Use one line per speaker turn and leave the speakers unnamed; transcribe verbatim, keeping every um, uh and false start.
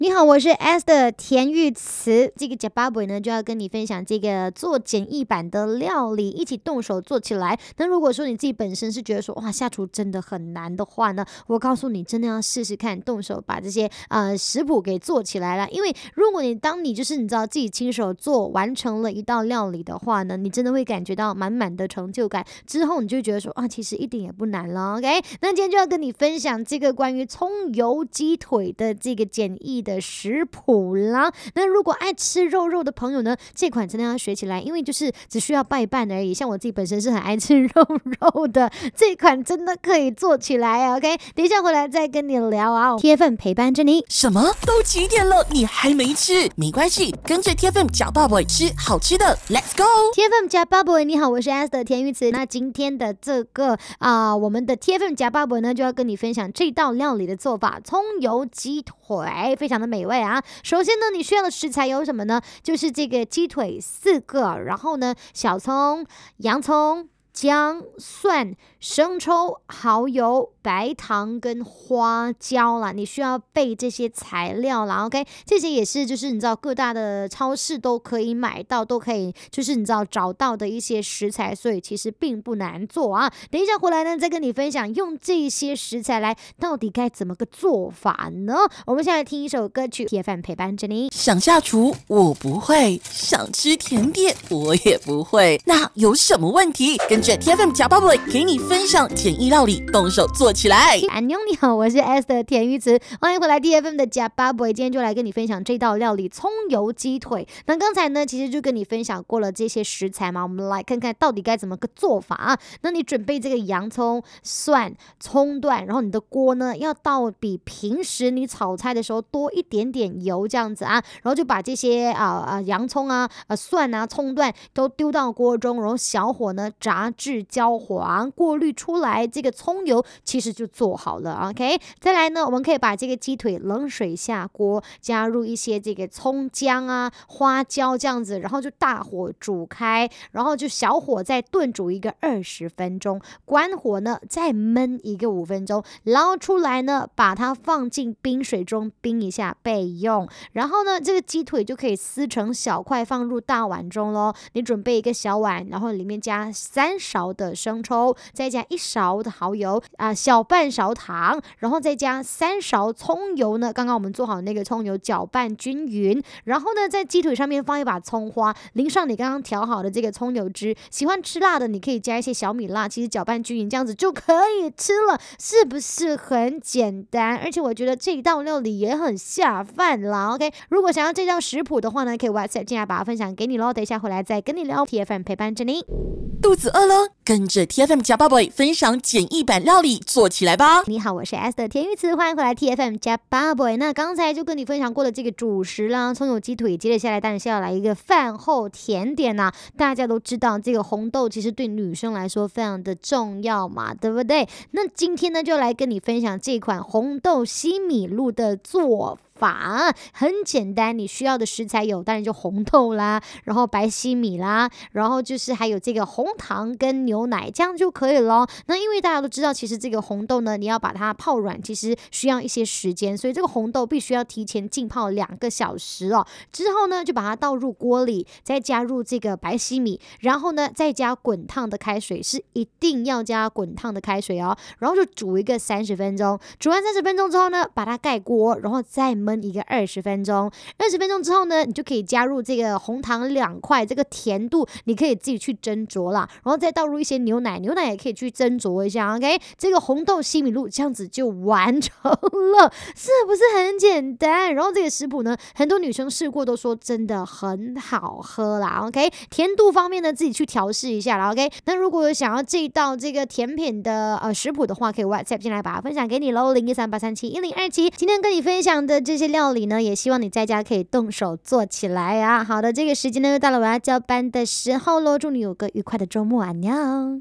你好，我是 S 的田玉慈。这个假巴贝呢，就要跟你分享这个做简易版的料理，一起动手做起来。那如果说你自己本身是觉得说哇下厨真的很难的话呢，我告诉你，真的要试试看，动手把这些呃食谱给做起来了。因为如果你当你就是你知道自己亲手做完成了一道料理的话呢，你真的会感觉到满满的成就感。之后你就觉得说啊，其实一点也不难了。OK， 那今天就要跟你分享这个关于葱油鸡腿的这个简易的。的食谱啦，那如果爱吃肉肉的朋友呢，这款真的要学起来，因为就是只需要拌一拌而已。像我自己本身是很爱吃肉肉的，这款真的可以做起来啊。OK， 等一下回来再跟你聊啊。T F M 陪伴着你。
什么？都几点了，你还没吃？没关系，跟着 T F M 假爸爸吃好吃的 ，Let's go！T
F M 假爸爸，你好，我是 S 的田玉慈。那今天的这个啊、呃，我们的 T F M 假爸爸呢，就要跟你分享这道料理的做法——葱油鸡腿，非常的美味啊！首先呢，你需要的食材有什么呢？就是这个鸡腿四个，然后呢，小葱、洋葱、姜、蒜、生抽、蚝油、白糖跟花椒啦，你需要备这些材料啦 ，OK， 这些也是就是你知道各大的超市都可以买到，都可以就是你知道找到的一些食材，所以其实并不难做啊。等一下回来呢，再跟你分享用这些食材来到底该怎么个做法呢？我们现在听一首歌曲 ，T F M 陪伴着你。
想下厨我不会，想吃甜点我也不会，那有什么问题？跟着 T F M 假爸爸给你分享简易料理，动手做起来。
安妞你好，我是 S 的田玉慈，欢迎回来 T F M 的假爸爸。今天就来跟你分享这道料理葱油鸡腿。那刚才呢，其实就跟你分享过了这些食材嘛，我们来看看到底该怎么个做法啊。那你准备这个洋葱、蒜、葱段，然后你的锅呢要倒比平时你炒菜的时候多一点点油这样子啊，然后就把这些啊啊、呃、洋葱啊、呃蒜啊、葱段都丢到锅中，然后小火呢炸至焦黄，过滤出来这个葱油其实就做好了 OK。 再来呢，我们可以把这个鸡腿冷水下锅，加入一些这个葱姜啊、花椒这样子，然后就大火煮开，然后就小火再炖煮一个二十分钟，关火呢再焖一个五分钟，捞出来呢把它放进冰水中冰一下备用。然后呢，这个鸡腿就可以撕成小块放入大碗中咯。你准备一个小碗，然后里面加三勺的生抽，再加一勺的蚝油啊、呃，小半勺糖，然后再加三勺葱油呢。刚刚我们做好那个葱油，搅拌均匀。然后呢，在鸡腿上面放一把葱花，淋上你刚刚调好的这个葱油汁。喜欢吃辣的，你可以加一些小米辣，其实搅拌均匀，这样子就可以吃了，是不是很简单？而且我觉得这道料理也很下饭啦。OK， 如果想要这道食谱的话呢，可以 WhatsApp 进来把它分享给你咯。等一下回来再跟你聊。T F M 陪伴着你。
肚子饿了，跟着 T F M 假爸爸分享简易版料理，做起来吧！
你好，我是 S 的田玉慈，欢迎回来 T F M 假爸爸。那刚才就跟你分享过了这个主食啦，葱油鸡腿，接着下来当然是要来一个饭后甜点呐、啊。大家都知道这个红豆其实对女生来说非常的重要嘛，对不对？那今天呢就来跟你分享这款红豆西米露的做法。法很简单，你需要的食材有，当然就红豆啦，然后白西米啦，然后就是还有这个红糖跟牛奶，这样就可以咯。那因为大家都知道，其实这个红豆呢，你要把它泡软，其实需要一些时间，所以这个红豆必须要提前浸泡两个小时哦。之后呢，就把它倒入锅里，再加入这个白西米，然后呢，再加滚烫的开水，是一定要加滚烫的开水哦。然后就煮一个三十分钟，煮完三十分钟之后呢，把它盖锅，然后再焖一个二十分钟，二十分钟之后呢，你就可以加入这个红糖两块，这个甜度你可以自己去斟酌啦，然后再倒入一些牛奶，牛奶也可以去斟酌一下 ，OK， 这个红豆西米露这样子就完成了，是不是很简单？然后这个食谱呢，很多女生试过都说真的很好喝啦 ，OK， 甜度方面呢自己去调试一下啦 ，OK， 那如果有想要这一道这个甜品的呃食谱的话，可以 WhatsApp 进来把它分享给你喽，零一三八三七一零二七。今天跟你分享的这些料理呢，也希望你在家可以动手做起来啊！好的，这个时间呢又到了我要交班的时候喽，祝你有个愉快的周末，安妞。